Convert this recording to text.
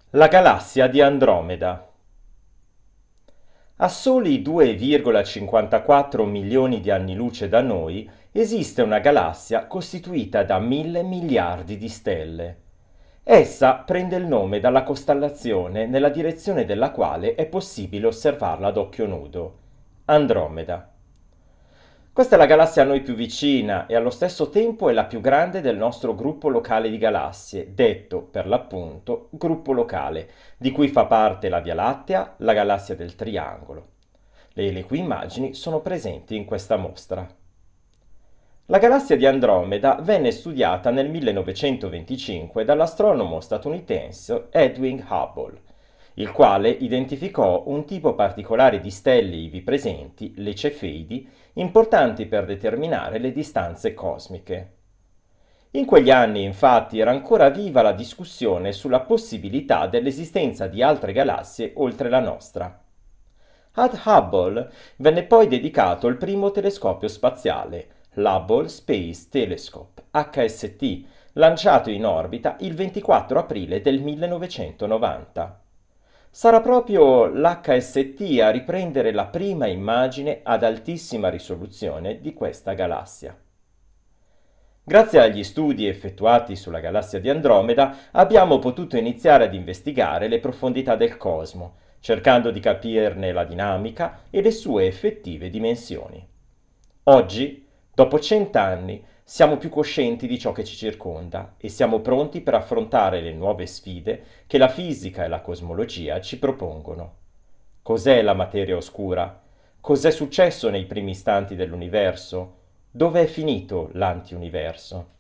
La galassia di Andromeda. A soli 2,54 milioni di anni luce da noi esiste una galassia costituita da 1.000 miliardi di stelle. Essa prende il nome dalla costellazione nella direzione della quale è possibile osservarla ad occhio nudo: Andromeda. Questa è la galassia a noi più vicina e allo stesso tempo è la più grande del nostro gruppo locale di galassie, detto per l'appunto gruppo locale, di cui fa parte la Via Lattea, la galassia del Triangolo. Le cui immagini sono presenti in questa mostra. La galassia di Andromeda venne studiata nel 1925 dall'astronomo statunitense Edwin Hubble, il quale identificò un tipo particolare di stelle ivi presenti, le Cefeidi, importanti per determinare le distanze cosmiche. In quegli anni, infatti, era ancora viva la discussione sulla possibilità dell'esistenza di altre galassie oltre la nostra. Ad Hubble venne poi dedicato il primo telescopio spaziale, l'Hubble Space Telescope, HST, lanciato in orbita il 24 aprile del 1990. Sarà proprio l'HST a riprendere la prima immagine ad altissima risoluzione di questa galassia. Grazie agli studi effettuati sulla galassia di Andromeda abbiamo potuto iniziare ad investigare le profondità del cosmo, cercando di capirne la dinamica e le sue effettive dimensioni. Oggi, dopo 100 anni, siamo più coscienti di ciò che ci circonda e siamo pronti per affrontare le nuove sfide che la fisica e la cosmologia ci propongono. Cos'è la materia oscura? Cos'è successo nei primi istanti dell'universo? Dove è finito l'antiuniverso?